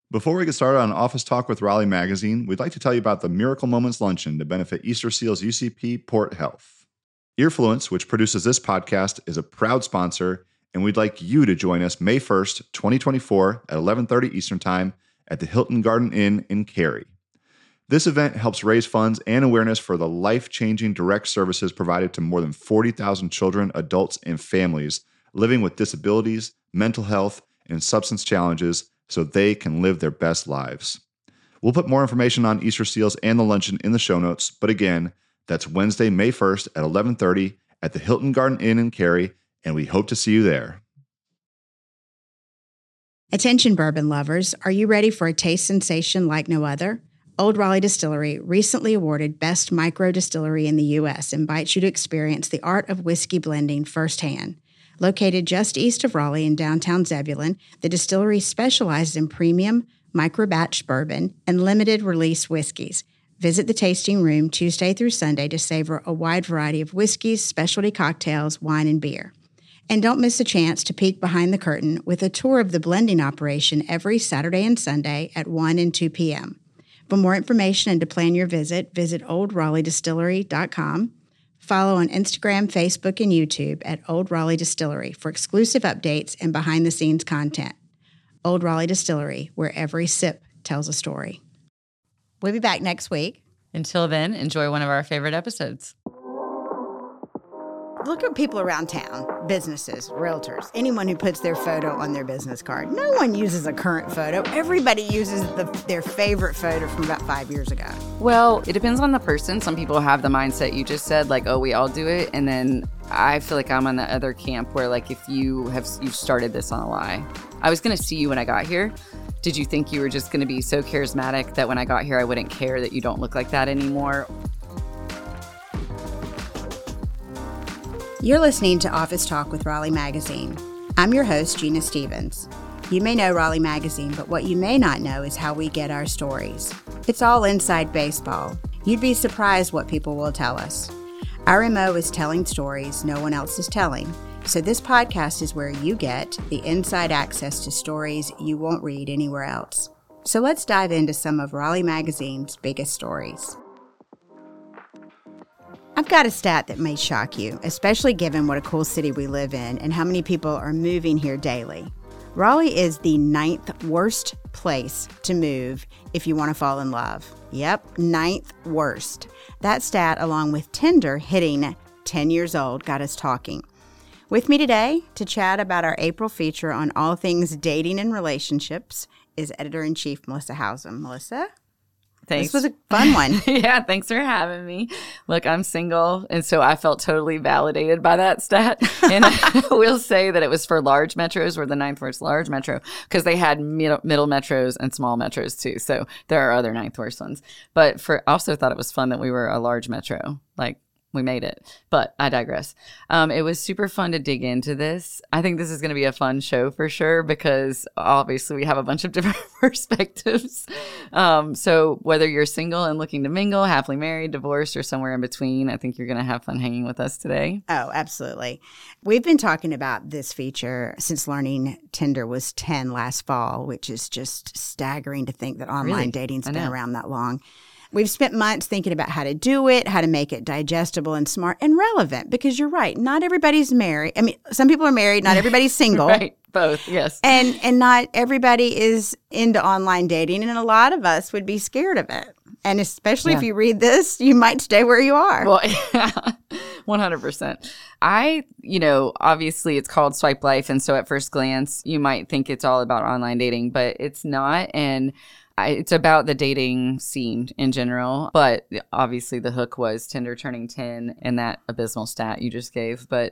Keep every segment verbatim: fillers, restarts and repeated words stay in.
Before we get started on Office Talk with Raleigh Magazine, we'd like to tell you about the Miracle Moments Luncheon to benefit Easter Seals U C P Port Health. Earfluence, which produces this podcast, is a proud sponsor, and we'd like you to join us May first, twenty twenty-four at eleven thirty Eastern Time at the Hilton Garden Inn in Cary. This event helps raise funds and awareness for the life-changing direct services provided to more than forty thousand children, adults, and families living with disabilities, mental health, and substance challenges so they can live their best lives. We'll put more information on Easter Seals and the luncheon in the show notes, but again, that's Wednesday, May first at eleven thirty at the Hilton Garden Inn in Cary, and we hope to see you there. Attention bourbon lovers, are you ready for a taste sensation like no other? Old Raleigh Distillery, recently awarded Best Micro Distillery in the U S, invites you to experience the art of whiskey blending firsthand. Located just east of Raleigh in downtown Zebulon, the distillery specializes in premium, micro-batch bourbon, and limited-release whiskeys. Visit the tasting room Tuesday through Sunday to savor a wide variety of whiskeys, specialty cocktails, wine, and beer. And don't miss a chance to peek behind the curtain with a tour of the blending operation every Saturday and Sunday at one and two p.m. For more information and to plan your visit, visit old raleigh distillery dot com. Follow on Instagram, Facebook, and YouTube at Old Raleigh Distillery for exclusive updates and behind-the-scenes content. Old Raleigh Distillery, where every sip tells a story. We'll be back next week. Until then, enjoy one of our favorite episodes. Look at people around town, businesses, realtors, anyone who puts their photo on their business card. No one uses a current photo. Everybody uses the, their favorite photo from about five years ago. Well, it depends on the person. Some people have the mindset you just said, like, oh, we all do it. And then I feel like I'm on the other camp where, like, if you have you've started this on a lie. I was going to see you when I got here. Did you think you were just going to be so charismatic that when I got here I wouldn't care that you don't look like that anymore? You're listening to Office Talk with Raleigh Magazine. I'm your host, Gina Stevens. You may know Raleigh Magazine, but what you may not know is how we get our stories. It's all inside baseball. You'd be surprised what people will tell us. Our M O is telling stories no one else is telling. So this podcast is where you get the inside access to stories you won't read anywhere else. So let's dive into some of Raleigh Magazine's biggest stories. I've got a stat that may shock you, especially given what a cool city we live in and how many people are moving here daily. Raleigh is the ninth worst place to move if you want to fall in love. Yep, ninth worst. That stat, along with Tinder hitting ten years old, got us talking. With me today to chat about our April feature on all things dating and relationships is Editor-in-Chief Melissa Howsam. Melissa? Thanks. This was a fun one. Yeah, thanks for having me. Look, I'm single, and so I felt totally validated by that stat. And I will say that it was for large metros. We're the ninth worst large metro because they had middle, middle metros and small metros too. So there are other ninth worst ones. But for I also thought it was fun that we were a large metro. Like, we made it. But I digress. Um, it was super fun to dig into this. I think this is going to be a fun show for sure because obviously we have a bunch of different perspectives. Um, so whether you're single and looking to mingle, happily married, divorced, or somewhere in between, I think you're going to have fun hanging with us today. Oh, absolutely. We've been talking about this feature since learning Tinder was ten last fall, which is just staggering to think that online Really? dating's I been know. around that long. We've spent months thinking about how to do it, how to make it digestible and smart and relevant, because you're right. Not everybody's married. I mean, some people are married. Not everybody's single. Right. Both. Yes. And and not everybody is into online dating. And a lot of us would be scared of it. And especially Yeah. if you read this, you might stay where you are. Well, yeah, one hundred percent. I, you know, obviously it's called Swipe Life. And so at first glance, you might think it's all about online dating, but it's not. And I, it's about the dating scene in general. But obviously the hook was Tinder turning ten and that abysmal stat you just gave. But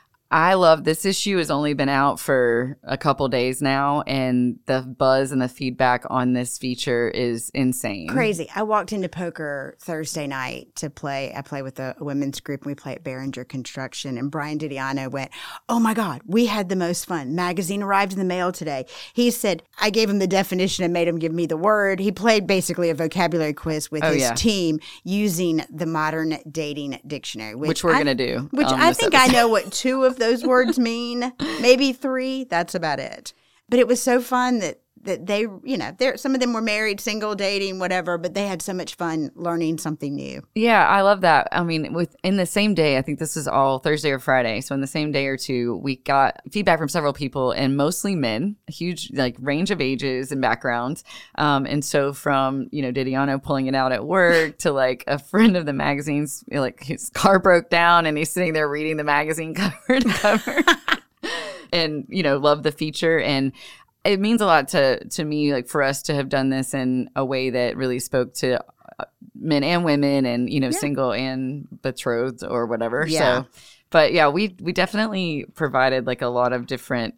I love this issue. Has only been out for a couple days now, and the buzz and the feedback on this feature is insane. Crazy. I walked into poker Thursday night to play. I play with a women's group, and we play at Behringer Construction. And Brian Didiano went, "Oh my God, we had the most fun. Magazine arrived in the mail today." He said, I gave him the definition and made him give me the word. He played basically a vocabulary quiz with Oh, his yeah. team using the modern dating dictionary, which, Which we're I- going to do. Which on I this think I episode. know what two of those words mean, maybe three. That's about it. But it was so fun that that they, you know, there some of them were married, single, dating, whatever, but they had so much fun learning something new. Yeah, I love that. I mean, with in the same day, I think this is all Thursday or Friday. So in the same day or two, we got feedback from several people, and mostly men, a huge like range of ages and backgrounds. Um, and so from, you know, Didiano pulling it out at work to like a friend of the magazine's, you know, like his car broke down and he's sitting there reading the magazine cover to cover. And, you know, love the feature. And it means a lot to to me, like for us to have done this in a way that really spoke to men and women, and you know, yeah. single and betrothed or whatever. Yeah. So, but yeah, we we definitely provided like a lot of different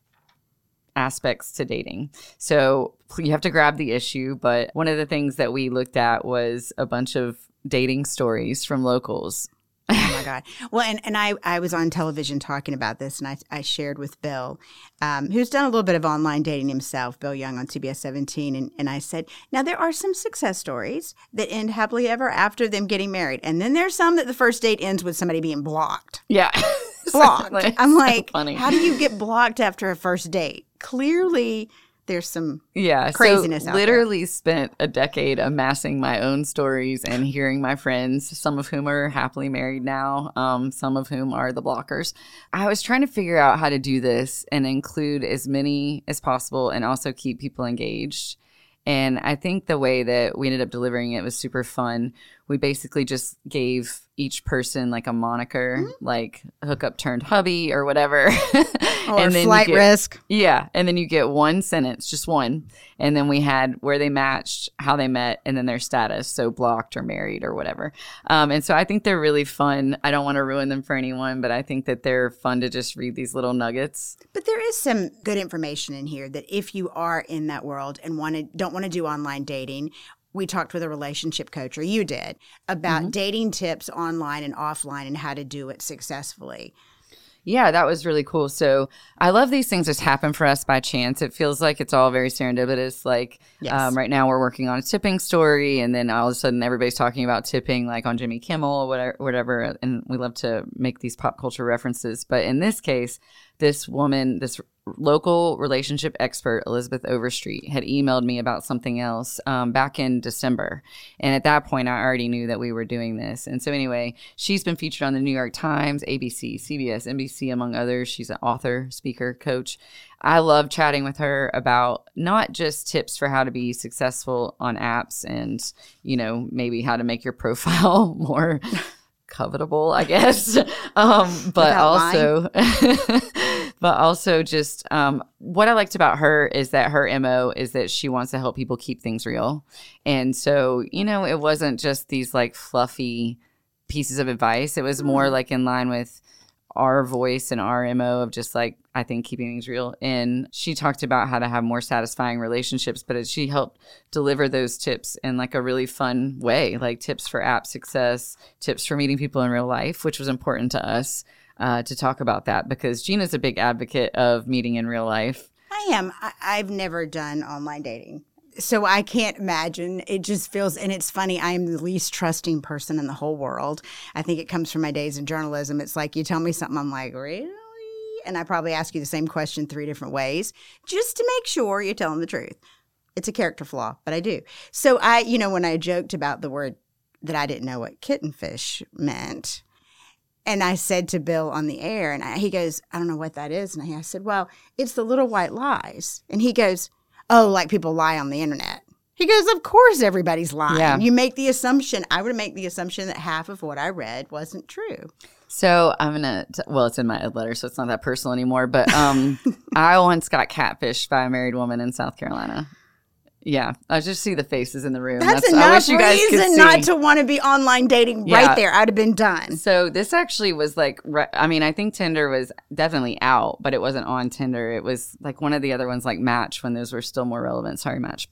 aspects to dating. So you have to grab the issue, but one of the things that we looked at was a bunch of dating stories from locals. Oh my God. Well, and, and I, I was on television talking about this, and I, I shared with Bill, um, who's done a little bit of online dating himself, Bill Young on C B S seventeen. And, and I said, now there are some success stories that end happily ever after them getting married. And then there's some that the first date ends with somebody being blocked. Yeah. Blocked. I'm so like, funny. How do you get blocked after a first date? Clearly, there's some yeah, craziness so out literally there. Spent a decade amassing my own stories and hearing my friends, some of whom are happily married now, um, some of whom are the blockers. I was trying to figure out how to do this and include as many as possible and also keep people engaged. And I think the way that we ended up delivering it was super fun. We basically just gave each person like a moniker, mm-hmm. like hookup turned hubby or whatever. Or and then flight get, risk. Yeah. And then you get one sentence, just one. And then we had where they matched, how they met, and then their status. So blocked or married or whatever. Um, and so I think they're really fun. I don't want to ruin them for anyone, but I think that they're fun to just read these little nuggets. But there is some good information in here that if you are in that world and want to, don't want to do online dating, we talked with a relationship coach, or you did, about mm-hmm. dating tips online and offline and how to do it successfully. Yeah, that was really cool. So I love these things just happen for us by chance. It feels like it's all very serendipitous. Like yes. um, right now we're working on a tipping story, and then all of a sudden everybody's talking about tipping like on Jimmy Kimmel or whatever, whatever. And we love to make these pop culture references. But in this case, this woman, this local relationship expert, Elizabeth Overstreet, had emailed me about something else um, back in December. And at that point, I already knew that we were doing this. And so anyway, she's been featured on the New York Times, A B C, C B S, N B C, among others. She's an author, speaker, coach. I love chatting with her about not just tips for how to be successful on apps and, you know, maybe how to make your profile more covetable, I guess. Um, but Without also, but also just um, what I liked about her is that her M O is that she wants to help people keep things real. And so, you know, it wasn't just these like fluffy pieces of advice. It was more like in line with our voice and our M O of just like, I think, keeping things real. And she talked about how to have more satisfying relationships, but she helped deliver those tips in like a really fun way, like tips for app success, tips for meeting people in real life, which was important to us uh, to talk about that because Gina's a big advocate of meeting in real life. I am. I- I've never done online dating. So I can't imagine. It just feels, and it's funny, I am the least trusting person in the whole world. I think it comes from my days in journalism. It's like you tell me something, I'm like, really? And I probably ask you the same question three different ways just to make sure you're telling the truth. It's a character flaw, but I do. So I, you know, when I joked about the word that I didn't know what kittenfish meant, and I said to Bill on the air, and I, he goes, I don't know what that is. And I, I said, well, it's the little white lies. And he goes, oh, like people lie on the internet. He goes, of course everybody's lying. Yeah. You make the assumption, I would make the assumption that half of what I read wasn't true. So I'm going to, well, it's in my ed letter, so it's not that personal anymore. But um, I once got catfished by a married woman in South Carolina. Yeah, I just see the faces in the room. That's, That's enough I wish you guys could reason see. not to want to be online dating Yeah. right there. I'd have been done. So this actually was like, re- I mean, I think Tinder was definitely out, but it wasn't on Tinder. It was like one of the other ones like Match when those were still more relevant. Sorry, Match.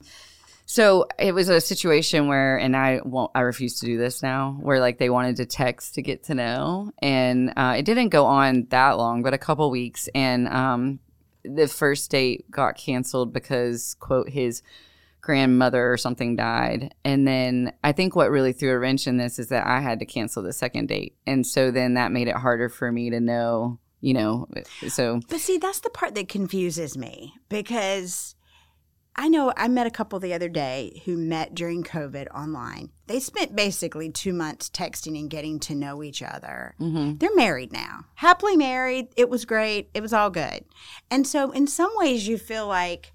So it was a situation where, and I won't, I refuse to do this now, where like they wanted to text to get to know. And uh, it didn't go on that long, but a couple weeks. And um, the first date got canceled because, quote, his grandmother or something died. And then I think what really threw a wrench in this is that I had to cancel the second date. And so then that made it harder for me to know, you know, so. But see, that's the part that confuses me because I know I met a couple the other day who met during COVID online. They spent basically two months texting and getting to know each other. Mm-hmm. They're married now, happily married. It was great. It was all good. And so in some ways you feel like,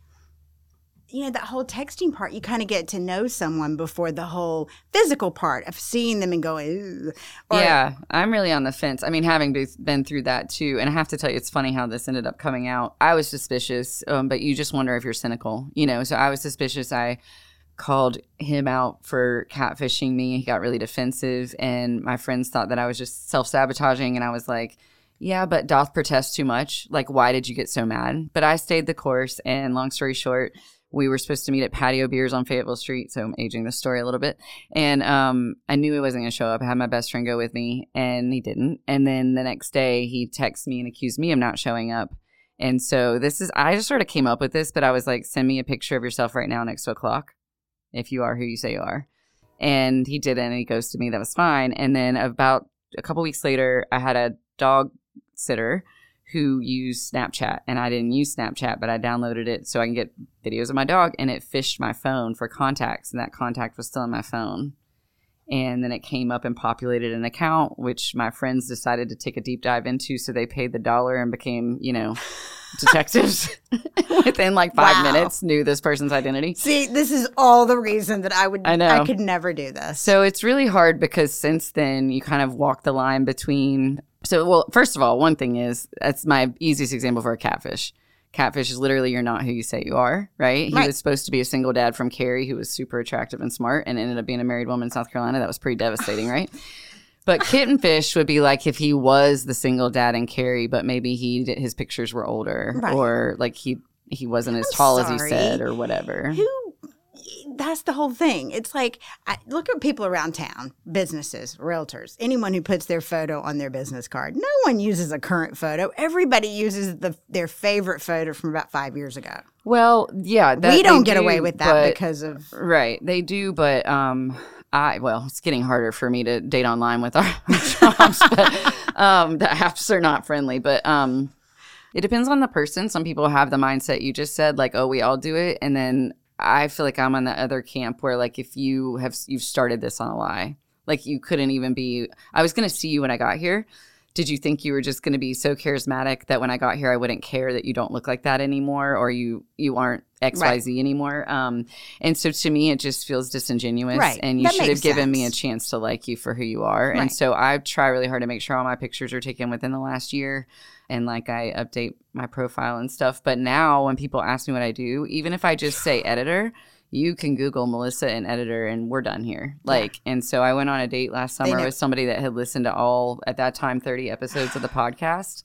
you know, that whole texting part, you kind of get to know someone before the whole physical part of seeing them and going, or, yeah, I'm really on the fence. I mean, having been through that too, and I have to tell you, it's funny how this ended up coming out. I was suspicious, um, but you just wonder if you're cynical, you know, so I was suspicious. I called him out for catfishing me. He got really defensive, and my friends thought that I was just self-sabotaging, and I was like, yeah, but doth protest too much. Like, why did you get so mad? But I stayed the course, and long story short, we were supposed to meet at Patio Beers on Fayetteville Street, so I'm aging the story a little bit. And um, I knew he wasn't going to show up. I had my best friend go with me, and he didn't. And then the next day, he texted me and accused me of not showing up. And so this is, I just sort of came up with this, but I was like, send me a picture of yourself right now next to a clock, if you are who you say you are. And he didn't, and he ghosted me. That was fine. And then about a couple weeks later, I had a dog sitter who used Snapchat, and I didn't use Snapchat, but I downloaded it so I can get videos of my dog, and it fished my phone for contacts, and that contact was still in my phone. And then it came up and populated an account, which my friends decided to take a deep dive into, so they paid the dollar and became, you know, detectives within like five Wow. minutes, knew this person's identity. See, this is all the reason that I would, I know. I could never do this. So it's really hard because since then you kind of walk the line between. So, well, first of all, one thing is, that's my easiest example for a catfish. Catfish is literally you're not who you say you are, right? He Right. was supposed to be a single dad from Cary who was super attractive and smart and ended up being a married woman in South Carolina. That was pretty devastating, right? But kittenfish would be like if he was the single dad in Cary, but maybe he did, his pictures were older, Right. or like he he wasn't as I'm tall as he sorry. said, or whatever. Who? That's the whole thing. It's like, I, look at people around town, businesses, realtors, anyone who puts their photo on their business card. No one uses a current photo. Everybody uses the their favorite photo from about five years ago. Well, yeah, that, we don't they get do, away with that but- because of Right, they do, but um, I well, it's getting harder for me to date online with our jobs. But um, the apps are not friendly. But um, it depends on the person. Some people have the mindset you just said, like, oh, we all do it, and then I feel like I'm on the other camp where, like, if you have you've started this on a lie, like you couldn't even be. I was going to see you when I got here. Did you think you were just going to be so charismatic that when I got here, I wouldn't care that you don't look like that anymore, or you you aren't X Y Z right. anymore? Um, and so to me, it just feels disingenuous. Right. And you That should have makes given sense. me a chance to like you for who you are. Right. And so I try really hard to make sure all my pictures are taken within the last year. And like I update my profile and stuff. But now when people ask me what I do, even if I just say editor, you can Google Melissa and editor and we're done here. Like, yeah. And so I went on a date last summer with somebody that had listened to all, at that time, thirty episodes of the podcast.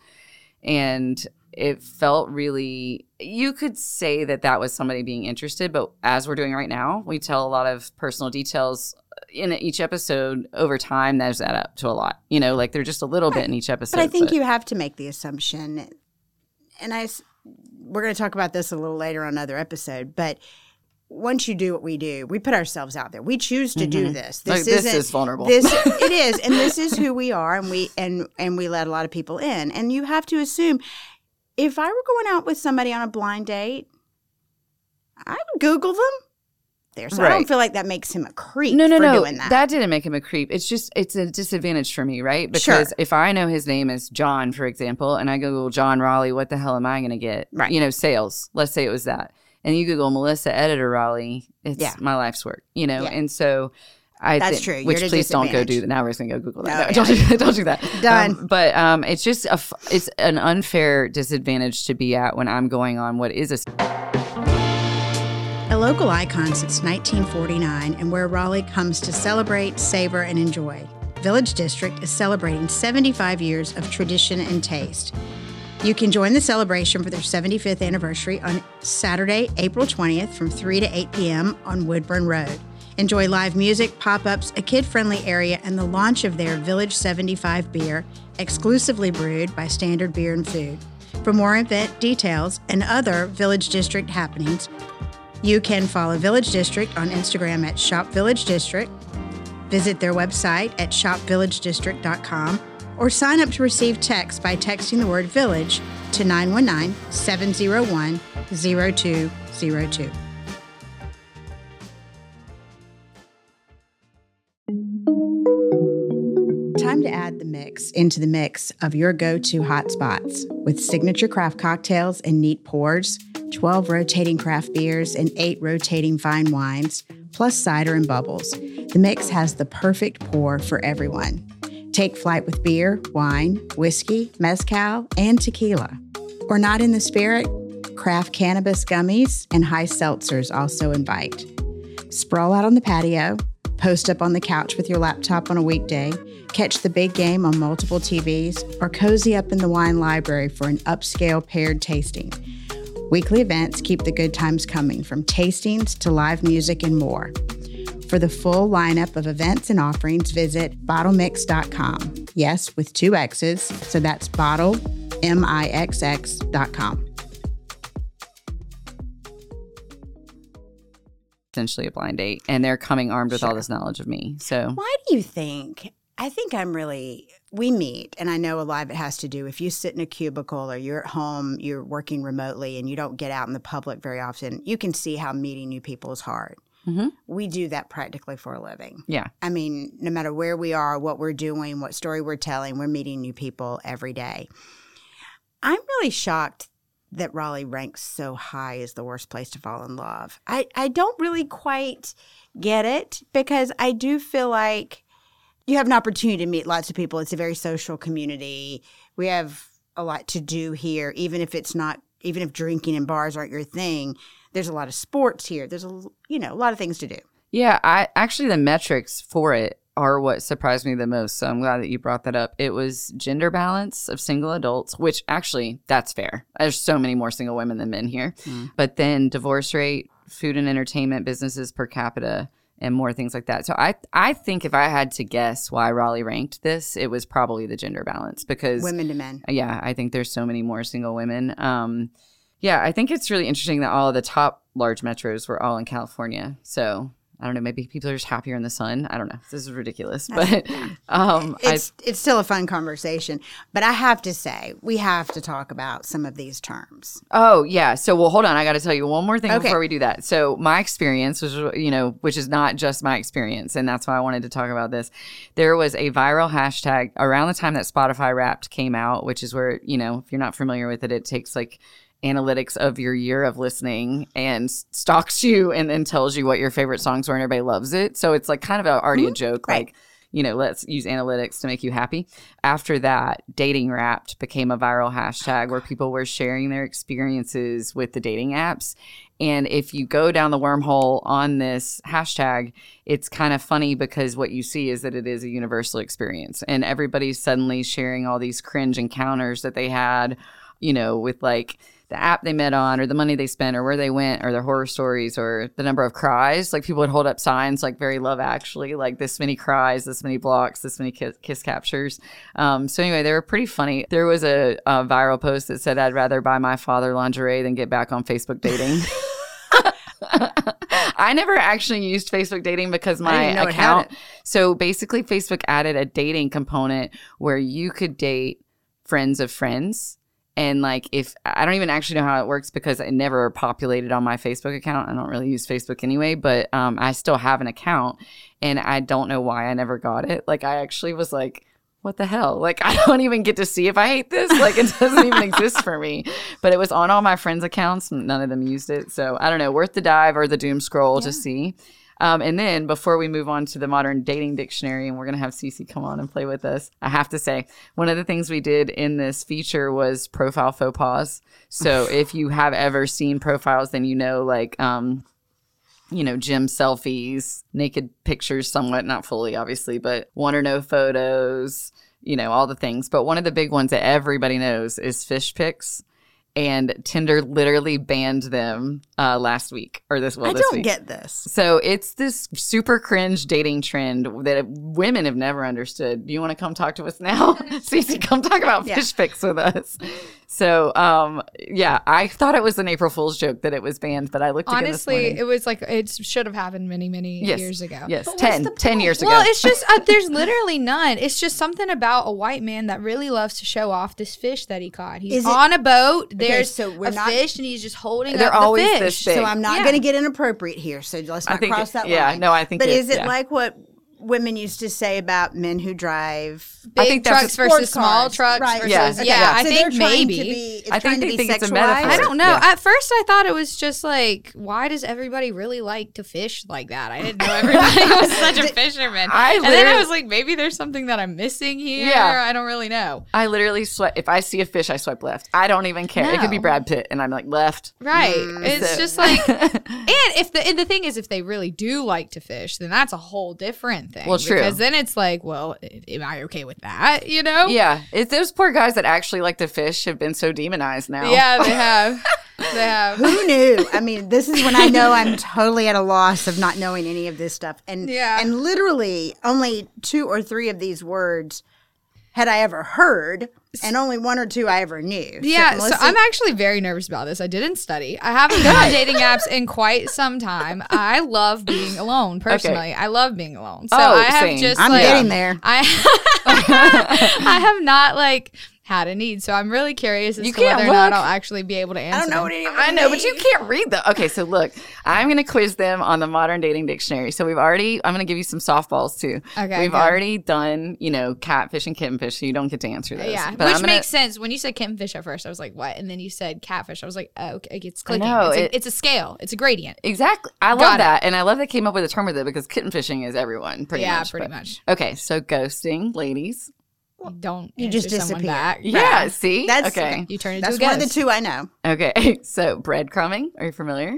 And it felt really, you could say that that was somebody being interested. But as we're doing right now, we tell a lot of personal details in each episode. Over time, there's that up to a lot. You know, like they're just a little right. bit in each episode. But I think but. you have to make the assumption, and I, we're going to talk about this a little later on another episode, but once you do what we do, we put ourselves out there. We choose to mm-hmm. do this. This, like, this is vulnerable. This it is, and this is who we are, and we and and we let a lot of people in. And you have to assume, if I were going out with somebody on a blind date, I would Google them. There, so right. I don't feel like that makes him a creep. No, no, for no. Doing that. that didn't make him a creep. It's just it's a disadvantage for me, right? Because sure. if I know his name is John, for example, and I Google John Raleigh, what the hell am I going to get? Right. You know, sales. Let's say it was that. And you Google Melissa Editor Raleigh, it's yeah. my life's work, you know? Yeah. And so I That's think, true. Which You're please don't go do that. Now we're just going to go Google that. No, no, don't, yeah. do, don't do that. Done. Um, but um, it's just, a, it's an unfair disadvantage to be at when I'm going on what is a... A local icon since nineteen forty-nine, and where Raleigh comes to celebrate, savor, and enjoy. Village District is celebrating seventy-five years of tradition and taste. You can join the celebration for their seventy-fifth anniversary on Saturday, April twentieth from three to eight p.m. on Woodburn Road. Enjoy live music, pop-ups, a kid-friendly area, and the launch of their Village seventy-five beer, exclusively brewed by Standard Beer and Food. For more event details and other Village District happenings, you can follow Village District on Instagram at Shop Village District, visit their website at shop village district dot com, or sign up to receive texts by texting the word village to nine one nine, seven zero one, zero two zero two. time to add the mix into the mix of your go-to hot spots with signature craft cocktails and neat pours, twelve rotating craft beers, and eight rotating fine wines, plus cider and bubbles. The mix has the perfect pour for everyone. Take flight with beer, wine, whiskey, mezcal, and tequila. Or not in the spirit? Craft cannabis gummies and high seltzers also invite. Sprawl out on the patio, post up on the couch with your laptop on a weekday, catch the big game on multiple T Vs, or cozy up in the wine library for an upscale paired tasting. Weekly events keep the good times coming, from tastings to live music and more. For the full lineup of events and offerings, visit bottle mix dot com. Yes, with two X's, so that's bottle, M I X X dot com. Essentially a blind date, and they're coming armed with Sure. all this knowledge of me. So Why do you think? I think I'm really, we meet, and I know a lot of it has to do if you sit in a cubicle or you're at home, you're working remotely, and you don't get out in the public very often, you can see how meeting new people is hard. mm-hmm. We do that practically for a living. yeah, I mean, no matter where we are, what we're doing, what story we're telling, we're meeting new people every day. I'm really shocked that Raleigh ranks so high as the worst place to fall in love. I, I don't really quite get it, because I do feel like you have an opportunity to meet lots of people. It's a very social community. We have a lot to do here, even if it's not, even if drinking and bars aren't your thing. There's a lot of sports here. There's a, you know, a lot of things to do. yeah. I actually the metrics for it are what surprised me the most. So I'm glad that you brought that up. It was gender balance of single adults, which actually that's fair. There's so many more single women than men here. Mm. But then divorce rate, food and entertainment businesses per capita, and more things like that. So I I think if I had to guess why Raleigh ranked this, it was probably the gender balance, because Women to men. yeah, I think there's so many more single women. Um, yeah, I think it's really interesting that all of the top large metros were all in California. So I don't know, maybe people are just happier in the sun. I don't know. This is ridiculous. But um, it's I, it's still a fun conversation. But I have to say, we have to talk about some of these terms. Oh, yeah. So, well, hold on. I got to tell you one more thing Okay. before we do that. So my experience was, you know, which is not just my experience, and that's why I wanted to talk about this. There was a viral hashtag around the time that Spotify Wrapped came out, which is where, you know, if you're not familiar with it, it takes like analytics of your year of listening and stalks you and then tells you what your favorite songs were, and everybody loves it. So it's like kind of a, already mm-hmm. a joke, right. like, you know, let's use analytics to make you happy. After that, Dating Wrapped became a viral hashtag where people were sharing their experiences with the dating apps. And if you go down the wormhole on this hashtag, it's kind of funny, because what you see is that it is a universal experience, and everybody's suddenly sharing all these cringe encounters that they had, you know, with like the app they met on, or the money they spent, or where they went, or their horror stories, or the number of cries. Like people would hold up signs like very Love Actually, like this many cries, this many blocks, this many kiss, kiss captures. Um, so anyway, they were pretty funny. There was a, a viral post that said, "I'd rather buy my father lingerie than get back on Facebook dating." I never actually used Facebook dating because my account. So basically, Facebook added a dating component where you could date friends of friends. And like, if I don't even actually know how it works, because it never populated on my Facebook account. I don't really use Facebook anyway, but um, I still have an account, and I don't know why I never got it. Like, I actually was like, what the hell? Like, I don't even get to see if I hate this. Like, it doesn't even exist for me. But it was on all my friends' accounts. And none of them used it. So I don't know, worth the dive or the doom scroll yeah. to see. Um, and then before we move on to the modern dating dictionary, and we're going to have Cece come on and play with us, I have to say, one of the things we did in this feature was profile faux pas. So if you have ever seen profiles, then you know, like, um, you know, gym selfies, naked pictures, somewhat, not fully, obviously, but one or no photos, you know, all the things. But one of the big ones that everybody knows is fish pics. And Tinder literally banned them uh, last week or this well I this don't week. get this. So it's this super cringe dating trend that women have never understood. Do you want to come talk to us now? Cece, come talk about yeah. fish pics with us. So, um, yeah, I thought it was an April Fool's joke that it was banned, but I looked again this morning. Honestly, it was like, it should have happened many, many yes. years ago. Yes, ten, ten years ago. Well, it's just, uh, there's literally none. It's just something about a white man that really loves to show off this fish that he caught. He's Is it, on a boat, there's okay, so we're a not, fish, and he's just holding they're up the always fish. This big. So I'm not yeah. going to get inappropriate here, so let's not I think cross it, that yeah, line. no, I think But it, is it yeah. like what women used to say about men who drive Big I think that's trucks a- versus sports small cars. trucks Right. versus Yeah. yeah, Okay, yeah, I So think they're trying maybe. To be, it's I trying think to they be think it's a sexualized. metaphor. I don't know. Yeah. At first, I thought it was just like, why does everybody really like to fish like that? I didn't know everybody was such a fisherman. I and then I literally- was like, maybe there's something that I'm missing here. Yeah. I don't really know. I literally swipe. If I see a fish, I swipe left. I don't even care. It could be No. Brad Pitt, and I'm like left. Right. Mm. It's So- just like, and if the and the thing is, if they really do like to fish, then that's a whole different thing. Well, true. Because then it's like, well, am I okay with that? You know? Yeah, it's those poor guys that actually like to fish have been so demonized now. Yeah, they have. They have. Who knew? I mean, this is when I know I'm totally at a loss of not knowing any of this stuff. And Yeah. and literally only two or three of these words had I ever heard, and only one or two I ever knew. Yeah, so, Melissa- I'm actually very nervous about this. I didn't study. I haven't been on dating apps in quite some time. I love being alone, personally. I love being alone. So Oh, I have same. just I'm like getting there. I I have not like had a need. So I'm really curious as You to whether can't or not look. I'll actually be able to answer. I don't know them. what any of I them know, but you mean. can't read them. Okay, so look, I'm going to quiz them on the Modern Dating Dictionary. So we've already, I'm going to give you some softballs too. Okay, We've good. already done, you know, catfish and kittenfish, so you don't get to answer those. Yeah, But which I'm gonna- makes sense. When you said kittenfish at first, I was like, "What?" And then you said catfish. I was like, "Oh, okay, it's clicking. know, it's, a, it- it's a scale. It's a gradient." Exactly. I love Got it. that. And I love they came up with a term with it because kitten fishing is everyone, pretty yeah, much. pretty but- much. Okay, so ghosting, ladies. You don't. You answer just someone disappear. back. Yeah, see? That's- okay. You turn into That's a one of the ghost. two I know. Okay, so breadcrumbing. Are you familiar?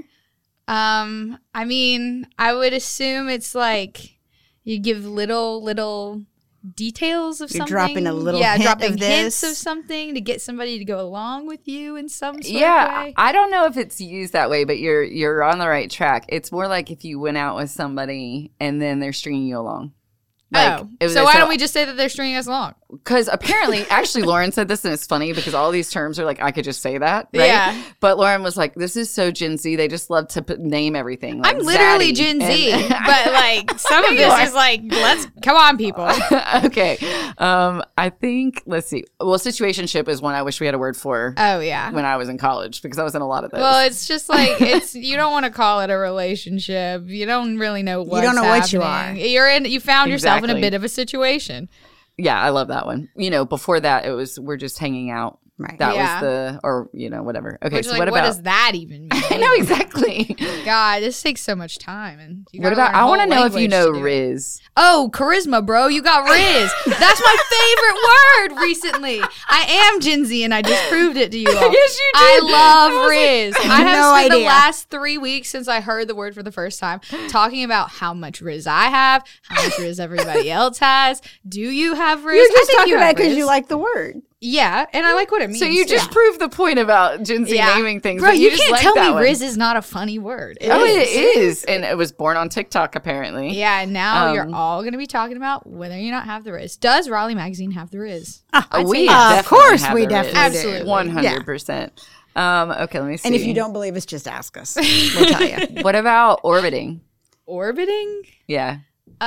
Um, I mean, I would assume it's like you give little little details of You're something. dropping a little yeah, hint dropping of hints this. of something to get somebody to go along with you in some sort Yeah, of way. I don't know if it's used that way, but you're you're on the right track. It's more like if you went out with somebody and then they're stringing you along. Like, oh, it was- so why don't we just say that they're stringing us along? Because apparently, actually, Lauren said this, and it's funny because all these terms are like, I could just say that, right? Yeah. But Lauren was like, this is so Gen Z. They just love to p- name everything. Like I'm literally Zaddy. Gen Z, And- but like some of You this are. is like, let's come on, people. okay. Um, I think, let's see. Well, situationship is one I wish we had a word for Oh yeah. when I was in college because I was in a lot of those. Well, it's just like it's you don't want to call it a relationship. You don't really know what don't know what you happening. You're in. You found yourself in a Exactly. bit of a situation. yeah, I love that one. You know, before that, it was, we're just hanging out. Right. That Yeah. was the, or, you know, whatever. Okay, Which, so like, what what about? does that even mean? I know exactly. God, this takes so much time. And you What gotta about? learn I want to whole know if you language know to do it. Riz. Oh, charisma, bro. You got Riz. That's my favorite word recently. I am Gen Z, and I just proved it to you all. Yes, you I did. love I was like- Riz. I have No spent the idea. last three weeks since I heard the word for the first time talking about how much Riz I have, how much Riz everybody else has. Do you have Riz? You're I just think talking you about have it because Riz. you like the word. Yeah, and I like what it means. So you just yeah. proved the point about Gen Z naming things. Bro, but you, just can't like tell that me one. Riz is not a funny word. Oh, it is, and it was born on TikTok apparently. Yeah, and now Um, you're all going to be talking about whether you not have the Riz. Does Raleigh Magazine have the Riz? Uh, we Of definitely course have we the Riz. definitely Absolutely. do. one hundred percent. Um, okay, let me see. And if you don't believe us, just ask us. We'll tell you. what about orbiting? Orbiting? Yeah.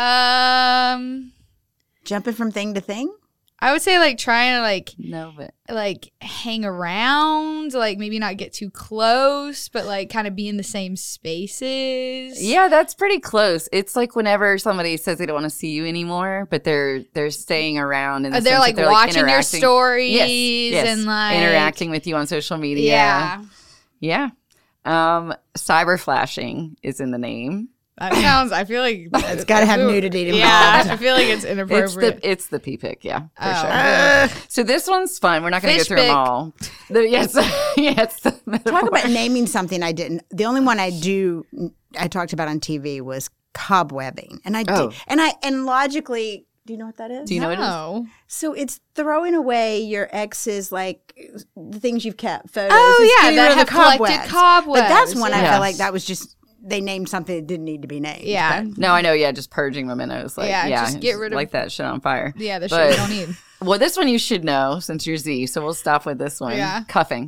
Um, Jumping from thing to thing? I would say like trying to like No, but like hang around, like maybe not get too close, but like kind of be in the same spaces. yeah, that's pretty close. It's like whenever somebody says they don't want to see you anymore, but they're they're staying around and Uh, they're like watching your stories yes, yes, and like interacting with you on social media. Yeah, Yeah. Um, cyber flashing is in the name. that sounds. I feel like It's got to have nudity involved. Yeah, I feel like it's It's inappropriate. the it's the P pic, yeah, for Oh. sure. Uh, So this one's fun. We're not going to go Fish through pic. them all. The, yes, yes. The talk metaphor. about naming something I didn't. The only one I do, I talked about on T V was cobwebbing. And I Oh. did. And I, and logically, do you know what that is? Do you know what it is? no. So it's throwing away your ex's, like the things you've kept, photos. Oh, It's yeah, getting that rid of have the collected cobwebs. But that's one I Yes. feel like that was just, they named something that didn't need to be named. Yeah. But No, I know. Yeah, just purging mementos. Like, Yeah, yeah, just get rid of- like that shit on fire. Yeah, the But- shit we don't need. Well, this one you should know since you're Z. So we'll stop with this one. Yeah. Cuffing.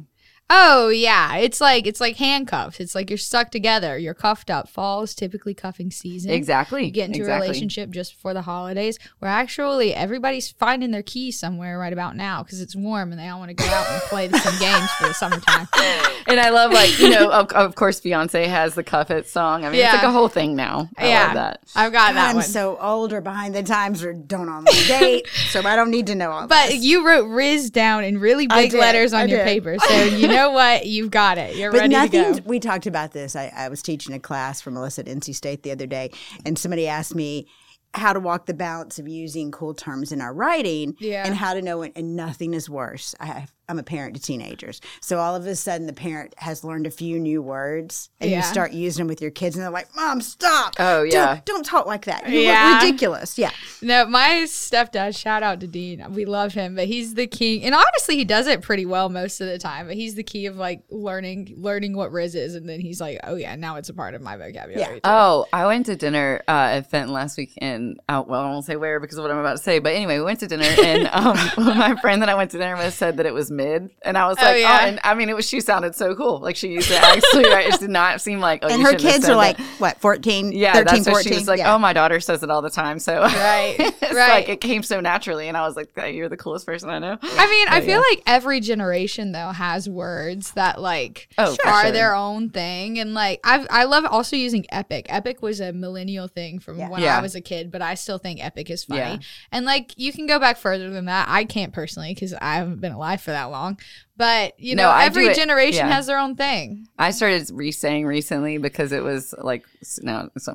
Oh yeah, it's like it's like handcuffs. It's like you're stuck together. You're cuffed up. Fall is typically cuffing season. Exactly. You get into exactly. a relationship just before the holidays, where actually everybody's finding their keys somewhere right about now because it's warm and they all want to go out and play some games for the summertime. And I love, like, you know, of, of course, Beyonce has the Cuff It song. I mean, Yeah. it's like a whole thing now. I yeah, love that. I've got that I'm one. so old or behind the times or don't on my date, so I don't need to know all But this. you wrote Riz down in really I big did, letters on I your did. paper, so you know what? You've got it. You're But ready to go. nothing. We talked about this. I, I was teaching a class for Melissa at N C State the other day, and somebody asked me how to walk the balance of using cool terms in our writing, Yeah. and how to know when. And nothing is worse. I have, I'm a parent to teenagers, so all of a sudden the parent has learned a few new words, and Yeah. you start using them with your kids, and they're like, "Mom, stop! Oh, yeah. don't, don't talk like that. You Yeah. look ridiculous." Yeah, No, my stepdad, shout out to Dean. We love him, but he's the king. And honestly, he does it pretty well most of the time. But he's the key of like learning learning what Riz is. And then he's like, oh, yeah, now it's a part of my vocabulary. Yeah. too. Oh, I went to dinner uh, at Fenton last week, and uh, well, I won't say where because of what I'm about to say. But anyway, we went to dinner, and um, my friend that I went to dinner with said that it was mid, and I was Oh, like, yeah. oh, and I mean, it was. She sounded so cool, like she used it actually. Right? It did not seem like. Oh, and you her shouldn't have kids said are like that. what, fourteen, Yeah, thirteen, that's what fourteen. she was like. Yeah. Oh, my daughter says it all the time, so Right, it's right. like it came so naturally, and I was like, you're the coolest person I know. I mean, I But, feel yeah. like every generation though has words that like Oh, for are sure. their own thing, and like I I love also using epic. Epic was a millennial thing from Yeah. when Yeah. I was a kid, but I still think epic is funny. Yeah. And like you can go back further than that. I can't personally because I haven't been alive for that long. But you No, know, I every do it- generation yeah. has their own thing. I started re-saying recently because it was like no, some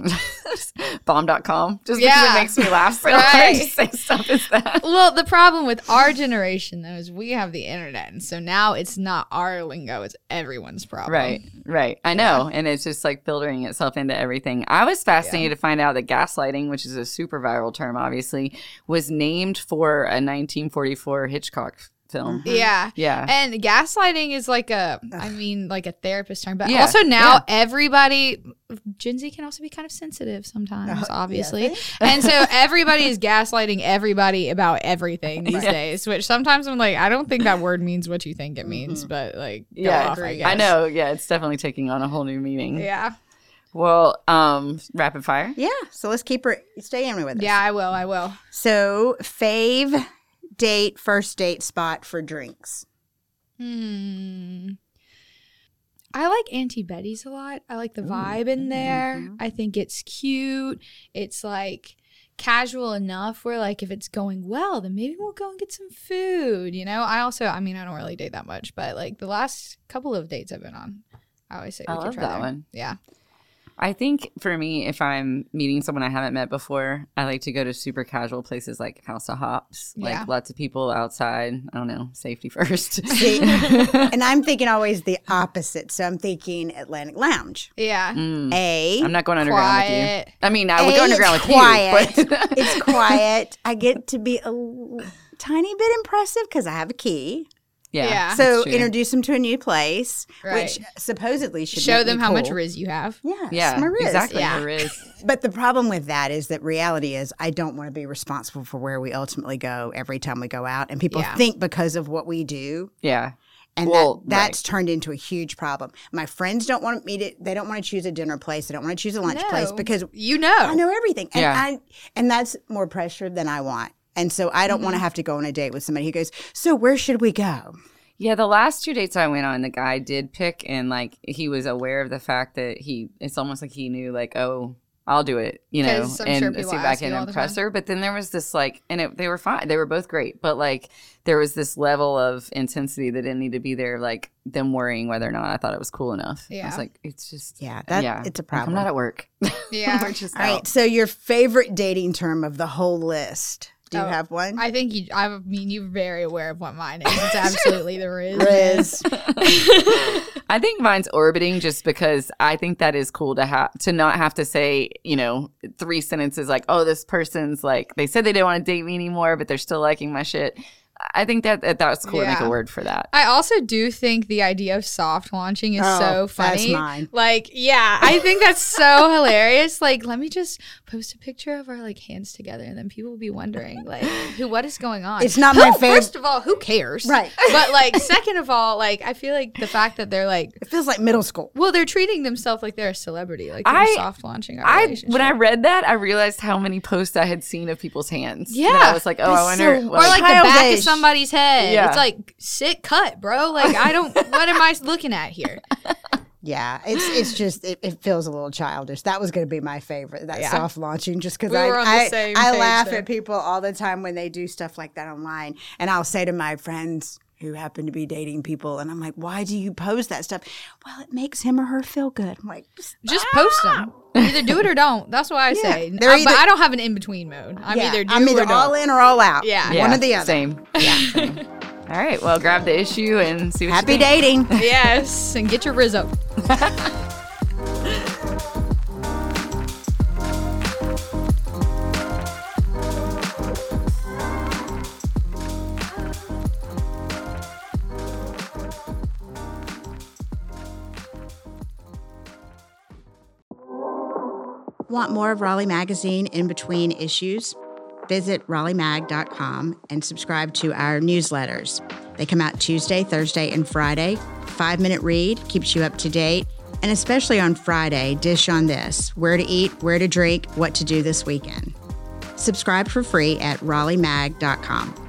bomb dot com just Yeah. because it makes me laugh so Right. hard to say stuff as that. Well, the problem with our generation though is we have the internet, and so now it's not our lingo; it's everyone's problem. Right, right. I know. And it's just like filtering itself into everything. I was fascinated to find out that gaslighting, which is a super viral term, obviously, was named for a nineteen forty-four Hitchcock film. Yeah. Yeah. And gaslighting is like a, I mean, like a therapist term, but Yeah, also now yeah. everybody, Gen Z can also be kind of sensitive sometimes, Uh, obviously. yeah. And so everybody is gaslighting everybody about everything these Right. days, which sometimes I'm like, I don't think that word means what you think it means, but like, go Yeah, off, I, I guess. know. Yeah, it's definitely taking on a whole new meaning. Yeah. Well, um, rapid fire. Yeah, so let's keep her stay in with us. Yeah, I will. I will. So, fave date, first date spot for drinks. Hmm. I like Auntie Betty's a lot. I like the vibe in there. Mhm. I think it's cute. It's like casual enough where like if it's going well, then maybe we'll go and get some food. You know, I also, I mean, I don't really date that much, but like the last couple of dates I've been on, I always say I we could love try that there. one. Yeah. I think for me, if I'm meeting someone I haven't met before, I like to go to super casual places like House of Hops, like Yeah. lots of people outside. I don't know, safety first. See? And I'm thinking always the opposite. So, I'm thinking Atlantic Lounge. Yeah. Mm. A, I'm not going underground Quiet. with you. I mean, I would A, go it's underground with quiet. you. But It's quiet. I get to be a l- tiny bit impressive because I have a key. yeah. Yeah. So, that's true. introduce them to a new place, Right. which supposedly should Show make them me how much cool. Riz you have. Yes, Yeah, my Riz. exactly. Yeah. There is. But the problem with that is that reality is I don't want to be responsible for where we ultimately go every time we go out. And people Yeah. think because of what we do, Yeah. and Well, that, that's turned into a huge problem. My friends don't want me to, they don't want to choose a dinner place. They don't want to choose a lunch place No. because You know. I know everything. And, Yeah. I, and that's more pressure than I want. And so I don't want Mm-hmm. to have to go on a date with somebody who goes, so where should we go? Yeah, the last two dates I went on, the guy did pick, and like he was aware of the fact that he, it's almost like he knew, like, oh, I'll do it, you know, 'Cause I'm and sure see people if I ask can you all the impress time. her. But then there was this, like, and it, they were fine. They were both great. But like, there was this level of intensity that didn't need to be there, like them worrying whether or not I thought it was cool enough. I Yeah. was like, it's just, Yeah, that, yeah, it's a Like, problem. I'm not at work. Yeah. We're just All right. out. So your favorite dating term of the whole list. Do you Oh, have one? I think you, I mean, you're very aware of what mine is. It's absolutely the Riz. Riz. I think mine's orbiting just because I think that is cool to have to not have to say, you know, three sentences like, oh, this person's like, they said they didn't want to date me anymore, but they're still liking my shit. I think that, that that's cool to make Yeah. a word for that. I also do think the idea of soft launching is Oh, so funny. that's mine. Like, yeah, I think that's so hilarious. Like, let me just post a picture of our like hands together, and then people will be wondering, like, who, what is going on? It's not Who- my favorite. First of all, who cares? Right. But like, second of all, like, I feel like the fact that they're like, It feels like middle school. well, they're treating themselves like they're a celebrity, like they're I- soft launching our I relationship. when I read that, I realized how many posts I had seen of people's hands. Yeah. And I was like, oh, I That's wonder. so- or like the back childish. of somebody's head. Yeah. It's like sick cut, bro. Like I don't. What am I looking at here? Yeah, it's it's just it, it feels a little childish. That was going to be my favorite, that Yeah. soft launching, just because We I were on the I, same I page laugh there. at people all the time when they do stuff like that online, and I'll say to my friends who happen to be dating people, and I'm like, "Why do you post that stuff?" Well, it makes him or her feel good. I'm like, Just post them. Either do it or don't. That's what I Yeah. say. They're I- but either- I don't have an in between mode. I'm yeah, either do I'm either or don't. all in or all out. Yeah. Yeah, one or the other. Same. Yeah. Same. All right. Well, grab the issue and see what Happy you think. dating. Yes, and get your Rizzo. Want more of Raleigh Magazine in between issues? Visit raleigh mag dot com and subscribe to our newsletters. They come out Tuesday, Thursday, and Friday. Five minute read keeps you up to date. And especially on Friday, dish on this: where to eat, where to drink, what to do this weekend. Subscribe for free at raleigh mag dot com.